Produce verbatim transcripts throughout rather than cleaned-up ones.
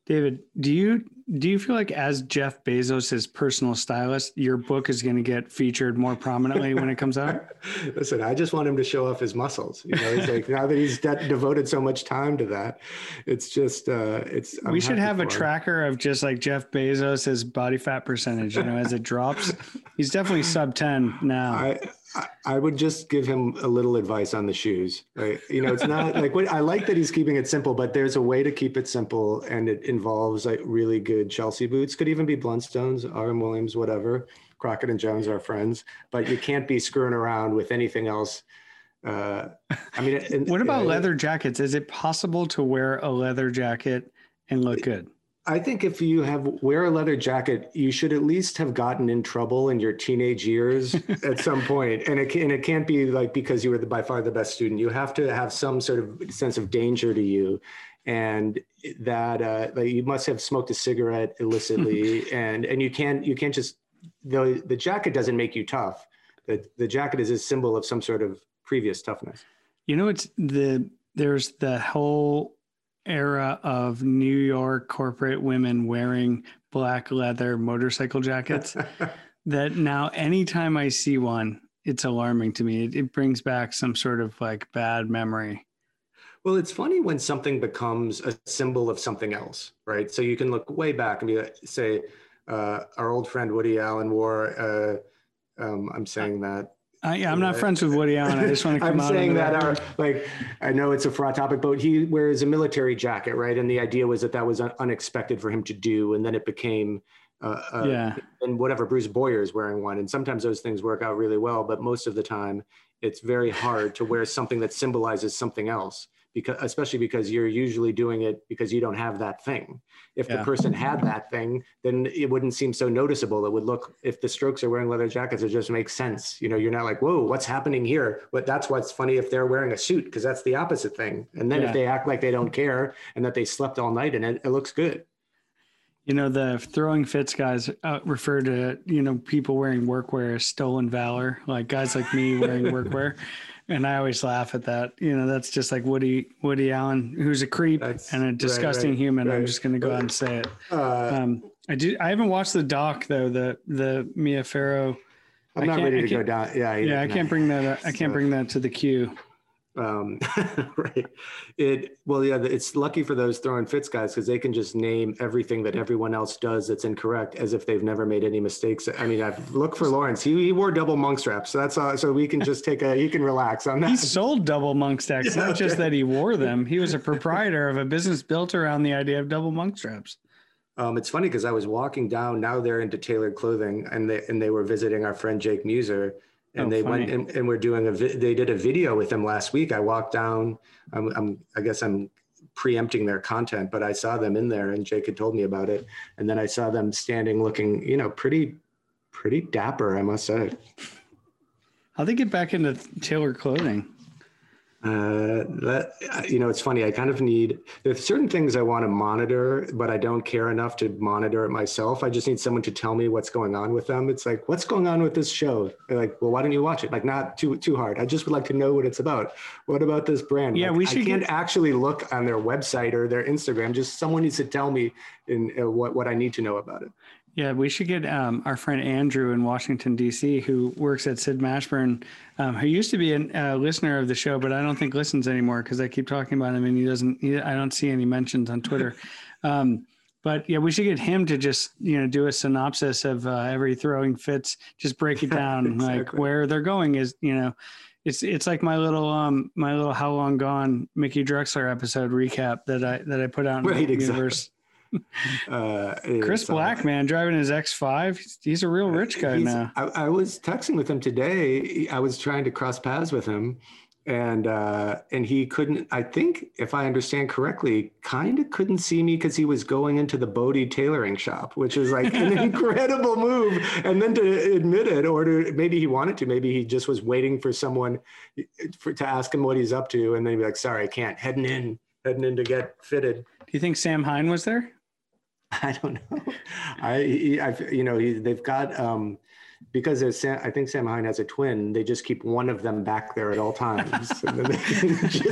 David, do you do you feel like as Jeff Bezos' personal stylist, your book is going to get featured more prominently when it comes out? Listen, I just want him to show off his muscles. You know, it's like now that he's de- devoted so much time to that, it's just uh, it's. I'm we should have a him. tracker of just like Jeff Bezos' body fat percentage. You know, as it drops, he's definitely sub ten now. I, I, I would just give him a little advice on the shoes. Right? You know, it's not like what I like that he's keeping it simple, but there's a way to keep it simple, and it involves like really good Chelsea boots. Could even be Blundstones, R M Williams, whatever. Crockett and Jones are friends, but you can't be screwing around with anything else. Uh, I mean, and, what about uh, leather jackets? Is it possible to wear a leather jacket and look good? I think if you have wear a leather jacket, you should at least have gotten in trouble in your teenage years at some point. And it can, and it can't be like because you were the, by far the best student. You have to have some sort of sense of danger to you, and that uh, like you must have smoked a cigarette illicitly, and and you can't you can't just the the jacket doesn't make you tough. The the jacket is a symbol of some sort of previous toughness. You know, it's the there's the whole era of New York corporate women wearing black leather motorcycle jackets that now anytime I see one, it's alarming to me. It, it brings back some sort of like bad memory. Well, it's funny when something becomes a symbol of something else, right? So you can look way back and be like, say, uh, our old friend Woody Allen wore, uh, um, I'm saying that, Uh, yeah, I'm not friends with Woody Allen. I just want to come I'm out. I'm saying that, our, like, I know it's a fraught topic, but he wears a military jacket, right? And the idea was that that was un- unexpected for him to do. And then it became, uh, uh, yeah. and whatever, Bruce Boyer is wearing one. And sometimes those things work out really well, but most of the time it's very hard to wear something that symbolizes something else, because, especially because you're usually doing it because you don't have that thing. If yeah. the person had that thing, then it wouldn't seem so noticeable. It would look, if the Strokes are wearing leather jackets, it just makes sense. You know, you're not like, whoa, what's happening here? But that's what's funny if they're wearing a suit, because that's the opposite thing. And then yeah. if they act like they don't care and that they slept all night in it, it looks good. You know, the Throwing Fits guys uh, refer to, you know, people wearing workwear as stolen valor, like guys like me wearing workwear. And I always laugh at that. You know, that's just like Woody Woody Allen, who's a creep that's, and a disgusting right, right, human. Right. I'm just going to go out and say it. Uh, um, I do. I haven't watched the doc though. The the Mia Farrow. I'm not ready to go down. Yeah, yeah. I can't bring that. Up. I can't bring that to the queue. Um, right. It well, yeah. It's lucky for those Throwing Fits guys because they can just name everything that everyone else does that's incorrect as if they've never made any mistakes. I mean, I've looked for Lawrence. He, he wore double monk straps, so that's all. So we can just take a. You can relax on that. He sold double monk straps, yeah, not okay. just that he wore them. He was a proprietor of a business built around the idea of double monk straps. Um, it's funny because I was walking down. Now they're into tailored clothing, and they and they were visiting our friend Jake Muser. And oh, they funny. went and, and we're doing a, vi- they did a video with him last week. I walked down, I'm, I'm, I guess I'm preempting their content, but I saw them in there and Jake had told me about it. And then I saw them standing looking, you know, pretty, pretty dapper, I must say. How'd they get back into tailored clothing? Uh, that, you know, it's funny. I kind of need, there's certain things I want to monitor, but I don't care enough to monitor it myself. I just need someone to tell me what's going on with them. It's like, what's going on with this show? They're like, well, why don't you watch it? Like, not too, too hard. I just would like to know what it's about. What about this brand? Yeah, like, we should I can't get... actually look on their website or their Instagram. Just someone needs to tell me in uh, what, what I need to know about it. Yeah, we should get um, our friend Andrew in Washington, D C, who works at Sid Mashburn, um, who used to be a uh, listener of the show, but I don't think listens anymore because I keep talking about him and he doesn't, he, I don't see any mentions on Twitter. um, but yeah, we should get him to just, you know, do a synopsis of uh, every Throwing Fits, just break it down, exactly. Like where they're going is, you know, it's it's like my little um my little How Long Gone Mickey Drexler episode recap that I that I put out in right, the exactly. universe. Uh, Chris Black, man, driving his X five. He's, he's a real rich guy now. I, I was texting with him today. I was trying to cross paths with him, and uh, and he couldn't. I think, if I understand correctly, kind of couldn't see me because he was going into the Bodie tailoring shop, which is like an incredible move. And then to admit it, or to maybe he wanted to, maybe he just was waiting for someone for, to ask him what he's up to, and then he'd be like, "Sorry, I can't." Heading in, heading in to get fitted. Do you think Sam Hine was there? I don't know. I, he, I you know, he, they've got, um, because there's Sam, I think Sam Hine has a twin. They just keep one of them back there at all times. And then they can just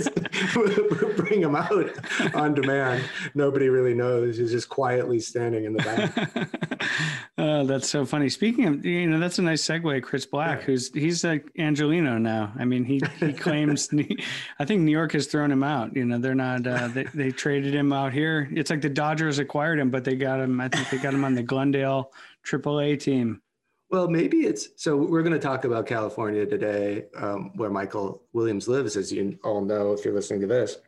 bring him out on demand. Nobody really knows. He's just quietly standing in the back. Oh, that's so funny. Speaking of, you know, that's a nice segue. Chris Black, yeah. who's he's like Angelino now. I mean, he he claims. I think New York has thrown him out. You know, they're not. Uh, they they traded him out here. It's like the Dodgers acquired him, but they got him. I think they got him on the Glendale triple A team. Well, maybe it's so. We're going to talk about California today, um, where Michael Williams lives, as you all know if you're listening to this.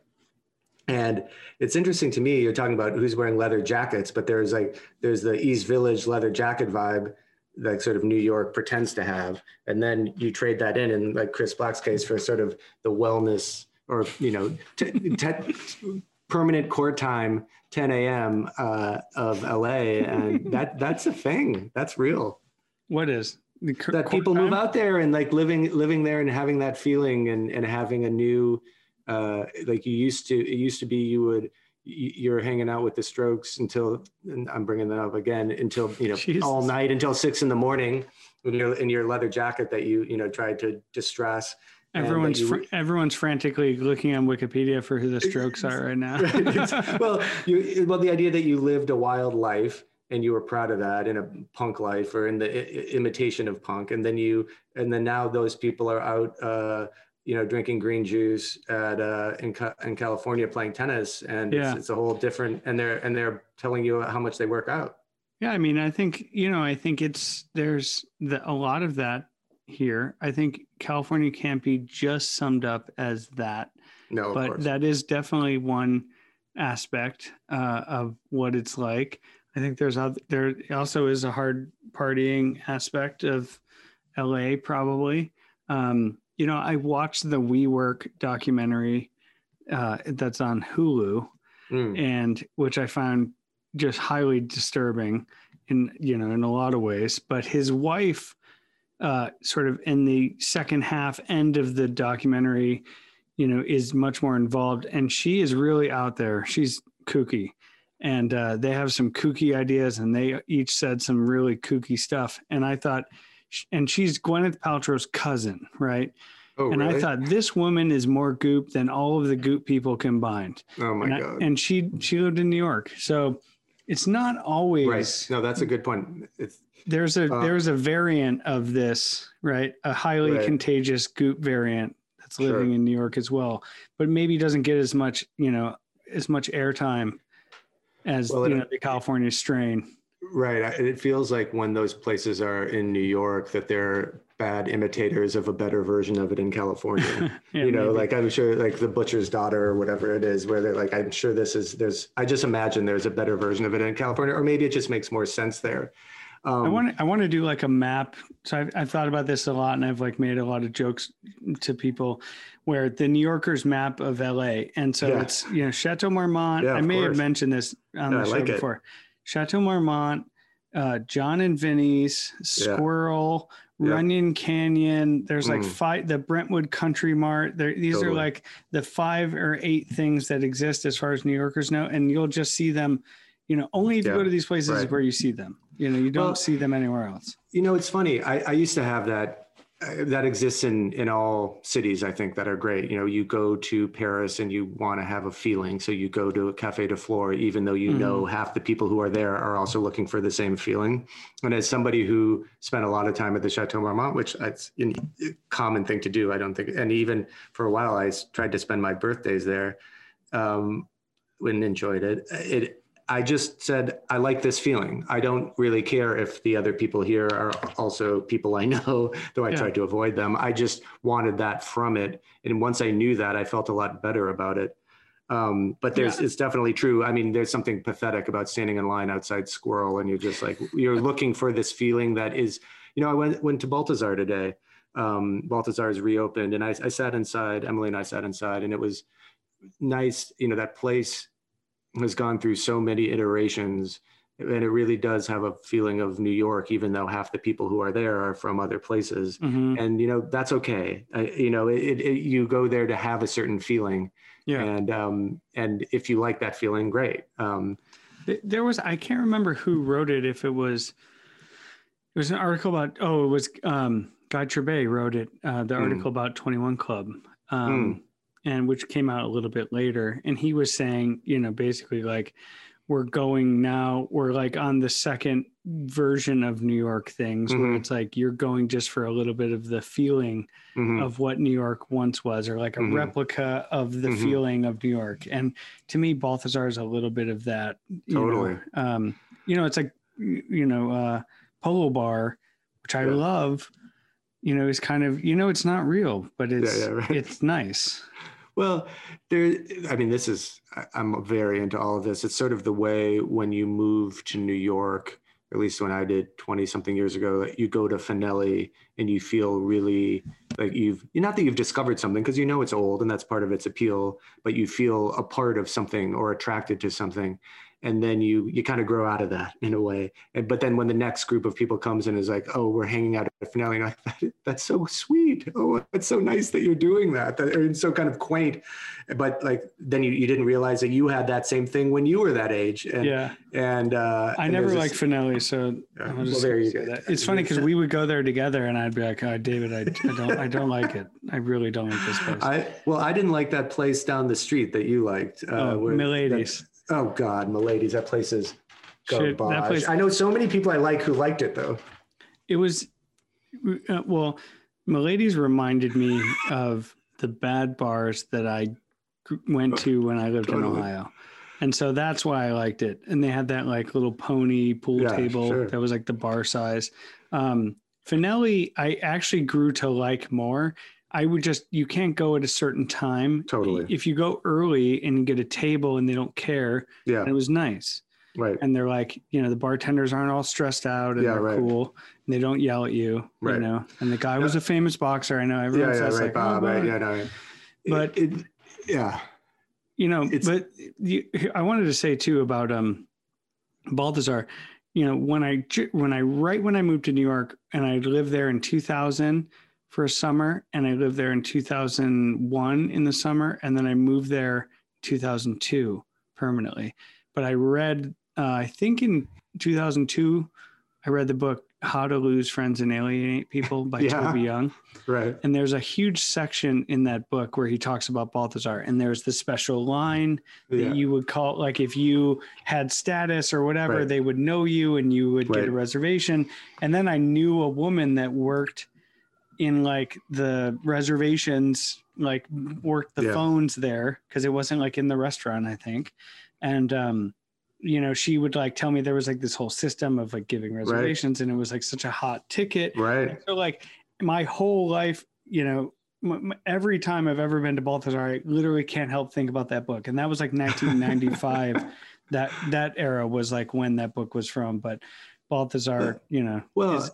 And it's interesting to me, you're talking about who's wearing leather jackets, but there's like, there's the East Village leather jacket vibe that sort of New York pretends to have. And then you trade that in, in like Chris Black's case, for sort of the wellness or, you know, t- t- permanent court time, ten a.m. Uh, of L A. And that that's a thing. That's real. What is? The cur- that people time? Move out there and like living living there and having that feeling and, and having a new, Uh, like you used to, it used to be you would, you're hanging out with the Strokes until, and I'm bringing that up again, until, you know, Jesus. all night until six in the morning when you're in your leather jacket that you, you know, tried to distress. Everyone's, you, fr- everyone's frantically looking on Wikipedia for who the Strokes are right now. Right. Well, you, well, the idea that you lived a wild life and you were proud of that in a punk life or in the I- imitation of punk. And then you, and then now those people are out, uh, you know, drinking green juice at uh, in in California, playing tennis, and yeah. it's, it's a whole different. And they're and they're telling you how much they work out. Yeah, I mean, I think you know, I think it's there's the, a lot of that here. I think California can't be just summed up as that. No, of but course. That is definitely one aspect uh, of what it's like. I think there's other, there also is a hard partying aspect of L A, probably. Um, You know, I watched the WeWork documentary uh, that's on Hulu, mm. and which I found just highly disturbing in, you know, in a lot of ways. But his wife, uh, sort of in the second half end of the documentary, you know, is much more involved, and she is really out there. She's kooky, and uh, they have some kooky ideas, and they each said some really kooky stuff. And I thought, and she's Gwyneth Paltrow's cousin, right? Oh, and really? I thought this woman is more goop than all of the goop people combined. Oh my and God. I, and she she lived in New York. So it's not always right. No, that's a good point. It's there's a uh, there's a variant of this, right? A highly right. contagious goop variant that's living sure. in New York as well, but maybe doesn't get as much, you know, as much airtime as well, you it, know, the California strain. Right. It feels like when those places are in New York that they're bad imitators of a better version of it in California. yeah, you know, maybe. Like I'm sure like The Butcher's Daughter or whatever it is, where they're like, I'm sure this is, there's, I just imagine there's a better version of it in California, or maybe it just makes more sense there. Um, I want to, I want to do like a map. So I've, I've thought about this a lot, and I've like made a lot of jokes to people where the New Yorker's map of L A. And so yeah. it's, you know, Chateau Marmont. Yeah, I may course. have mentioned this on yeah, the show like before. It. Chateau Marmont, uh, John and Vinny's, Squirrel, yeah. Runyon Canyon. There's like mm. five, the Brentwood Country Mart. There, these totally. are like the five or eight things that exist as far as New Yorkers know. And you'll just see them, you know, only if you yeah. go to these places right. is where you see them. You know, you don't well, see them anywhere else. You know, it's funny. I, I used to have that. Uh, that exists in, in all cities, I think, that are great. You know, you go to Paris and you want to have a feeling. So you go to a Café de Flore, even though you mm-hmm. know half the people who are there are also looking for the same feeling. And as somebody who spent a lot of time at the Chateau Marmont, which it's a common thing to do, I don't think, and even for a while, I tried to spend my birthdays there um, and enjoyed it. It I just said, I like this feeling. I don't really care if the other people here are also people I know, though I yeah. tried to avoid them. I just wanted that from it. And once I knew that, I felt a lot better about it. Um, but there's, yeah. it's definitely true. I mean, there's something pathetic about standing in line outside Squirrel and you're just like, you're looking for this feeling that is, you know, I went, went to Balthazar today. Um, Balthazar is reopened and I, I sat inside, Emily and I sat inside, and it was nice. You know, that place has gone through so many iterations, and it really does have a feeling of New York, even though half the people who are there are from other places. Mm-hmm. And, you know, that's okay. I, you know, it, it, you go there to have a certain feeling. Yeah. And, um, and if you like that feeling, great. Um, there was, I can't remember who wrote it. If it was, it was an article about, oh, it was um, Guy Trebay wrote it, uh, the article mm. about twenty-one Club. Um, mm. and which came out a little bit later. And he was saying, you know, basically like, we're going now, we're like on the second version of New York things mm-hmm. where it's like you're going just for a little bit of the feeling mm-hmm. of what New York once was, or like a mm-hmm. replica of the mm-hmm. feeling of New York. And to me, Balthazar is a little bit of that. You totally. Know, um, you know, it's like, you know, uh, Polo Bar, which I yeah. love, you know, is kind of, you know, it's not real, but it's, yeah, yeah, right. it's nice. Well, there, I mean, this is, I'm very into all of this. It's sort of the way when you move to New York, at least when I did twenty something years ago, you go to Finelli and you feel really like you've, not that you've discovered something because you know it's old and that's part of its appeal, but you feel a part of something or attracted to something. And then you you kind of grow out of that in a way. And, but then when the next group of people comes in is like, oh, we're hanging out at Finelli, and like, that, that's so sweet. Oh, it's so nice that you're doing that. that it's so kind of quaint. But like, then you, you didn't realize that you had that same thing when you were that age. And, yeah. And uh, I and never liked Finelli, so yeah. Well, there you go. That. It's funny because we would go there together, and I'd be like, oh, David, I, I don't, I don't like it. I really don't like this place. I well, I didn't like that place down the street that you liked. Uh, oh, Milady's. Oh God, Milady's. That place is Shit, that place, I know so many people I like who liked it though. It was, uh, well, Milady's reminded me of the bad bars that I went to when I lived totally. in Ohio. And so that's why I liked it. And they had that like little pony pool yeah, table sure. that was like the bar size. Um, Finelli, I actually grew to like more. I would just, you can't go at a certain time. Totally. If you go early and you get a table and they don't care, yeah, and it was nice. Right. And they're like, you know, the bartenders aren't all stressed out and yeah, they're right. cool and they don't yell at you, right. you know, and the guy yeah. was a famous boxer. I know everyone yeah, says yeah, right, like, Bob, oh, right. Yeah, no, but it, it, yeah, you know, it's, but you, I wanted to say too about um, Balthazar, you know, when I, when I, right when I moved to New York and I lived there in two thousand for a summer and I lived there in two thousand one in the summer. And then I moved there two thousand two permanently. But I read, uh, I think in two thousand two, I read the book, How to Lose Friends and Alienate People by yeah, Toby Young. Right. And there's a huge section in that book where he talks about Balthazar. And there's the special line that yeah. you would call, like if you had status or whatever, right. they would know you and you would right. get a reservation. And then I knew a woman that worked in like the reservations, like worked the yeah. phones there because it wasn't like in the restaurant, I think. And, um, you know, she would like tell me there was like this whole system of like giving reservations right. and it was like such a hot ticket. Right. And so like my whole life, you know, m- every time I've ever been to Balthazar, I literally can't help think about that book. And that was like nineteen ninety-five. that, that era was like when that book was from, but Balthazar, you know, well, is,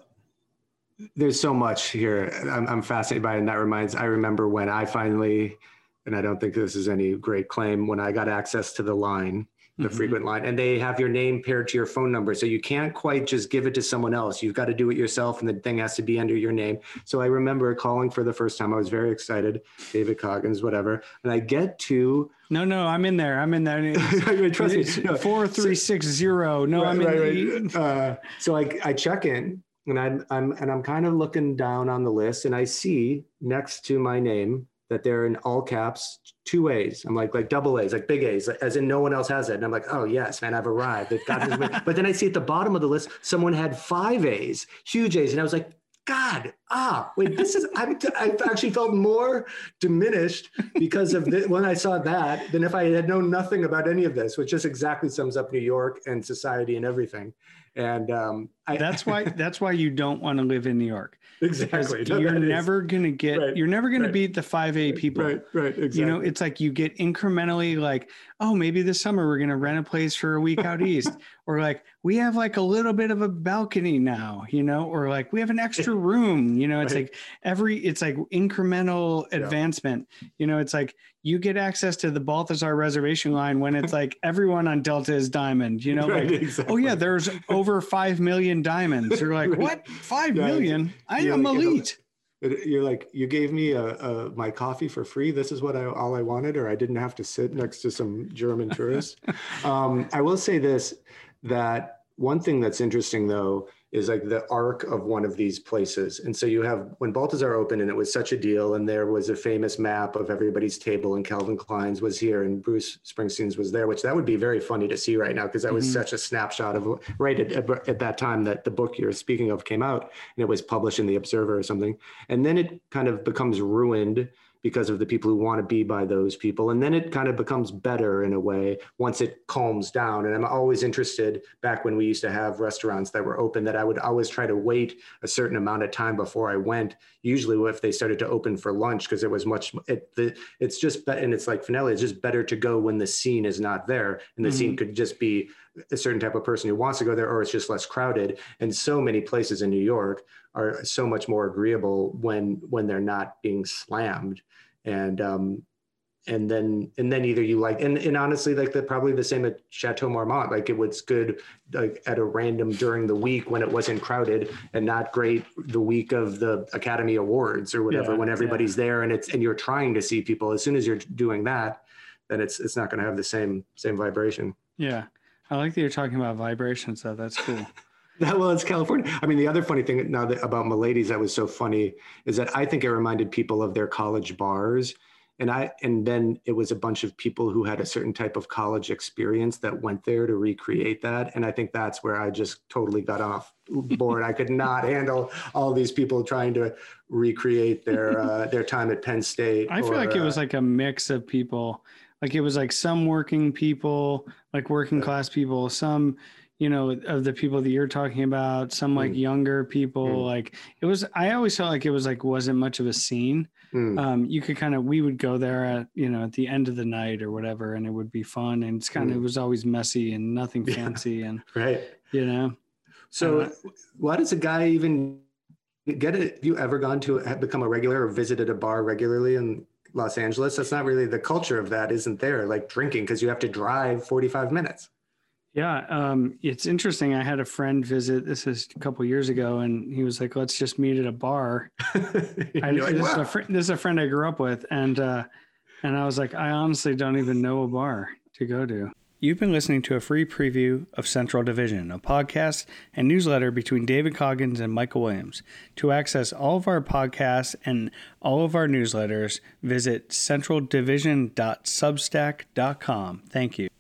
there's so much here. I'm, I'm fascinated by it. And that reminds, I remember when I finally, and I don't think this is any great claim, when I got access to the line, the mm-hmm. frequent line, and they have your name paired to your phone number. So you can't quite just give it to someone else. You've got to do it yourself and the thing has to be under your name. So I remember calling for the first time. I was very excited, David Coggins, whatever. And I get to, No, no, I'm in there. I'm in there. Trust me. No. four three six zero. No, right, I'm in right, right. Uh, so I, I check in. And I'm, I'm, and I'm kind of looking down on the list and I see next to my name that they're in all caps, two A's. I'm like, like double A's, like big A's, as in no one else has it. And I'm like, oh yes, man, I've arrived. They've got this. But then I see at the bottom of the list, someone had five A's, huge A's. And I was like, God, ah, wait, this is, I've, I've actually felt more diminished because of this, when I saw that than if I had known nothing about any of this, which just exactly sums up New York and society and everything. And um, I, that's why that's why you don't want to live in New York. Exactly. No, you're never going to get, right, you're never going right. to beat the five A people. Right, right, exactly. You know, it's like you get incrementally like, oh, maybe this summer we're going to rent a place for a week out east. Or like, we have like a little bit of a balcony now, you know, or like we have an extra room, you know, it's right. like every, it's like incremental yeah. advancement. You know, it's like you get access to the Balthazar reservation line when it's like everyone on Delta is diamond, you know, right, like, exactly. oh yeah, there's over five million diamonds. You're like, right. what? Five yeah, million? I am like, elite. You're like, you gave me a, a, my coffee for free. This is what I, all I wanted, or I didn't have to sit next to some German tourists. um, I will say this, that one thing that's interesting though, is like the arc of one of these places. And so you have, when Balthazar opened and it was such a deal, and there was a famous map of everybody's table, and Calvin Klein's was here and Bruce Springsteen's was there, which that would be very funny to see right now, because that was mm-hmm. such a snapshot of right at, at that time that the book you're speaking of came out, and it was published in the Observer or something. And then it kind of becomes ruined because of the people who want to be by those people. And then it kind of becomes better in a way once it calms down. And I'm always interested, back when we used to have restaurants that were open, that I would always try to wait a certain amount of time before I went, usually if they started to open for lunch, because it was much, it, the, it's just, and it's like Finelli, it's just better to go when the scene is not there. And the mm-hmm. scene could just be a certain type of person who wants to go there, or it's just less crowded. And so many places in New York are so much more agreeable when when they're not being slammed. And um, and then and then either you like, and, and honestly, like the probably the same at Chateau Marmont. Like it was good like at a random during the week when it wasn't crowded, and not great the week of the Academy Awards or whatever, yeah, when everybody's yeah. there and it's and you're trying to see people. As soon as you're doing that, then it's it's not going to have the same same vibration. Yeah. I like that you're talking about vibrations, though. That's cool. That, well, it's California. I mean, the other funny thing now that about Milady's that was so funny is that I think it reminded people of their college bars. And I and then it was a bunch of people who had a certain type of college experience that went there to recreate that. And I think that's where I just totally got off board. I could not handle all these people trying to recreate their uh, their time at Penn State. I feel or, like it was like a mix of people. Like it was like some working people, like working class people, some, you know, of the people that you're talking about, some like mm. younger people. Mm. Like it was, I always felt like it was like, wasn't much of a scene. Mm. Um, you could kind of, we would go there at, you know, at the end of the night or whatever, and it would be fun. And it's kind of, mm. it was always messy and nothing fancy. Yeah. And, right. you know. So uh, why does a guy even get it? Have you ever gone to have become a regular or visited a bar regularly in Los Angeles? That's not really the culture of that, isn't there? Like drinking, because you have to drive forty-five minutes. Yeah. Um, it's interesting. I had a friend visit, this is a couple years ago, and he was like, let's just meet at a bar. I, like, this, wow. is a fr- this is a friend I grew up with. And, uh, and I was like, I honestly don't even know a bar to go to. You've been listening to a free preview of Central Division, a podcast and newsletter between David Coggins and Michael Williams. To access all of our podcasts and all of our newsletters, visit central division dot substack dot com. Thank you.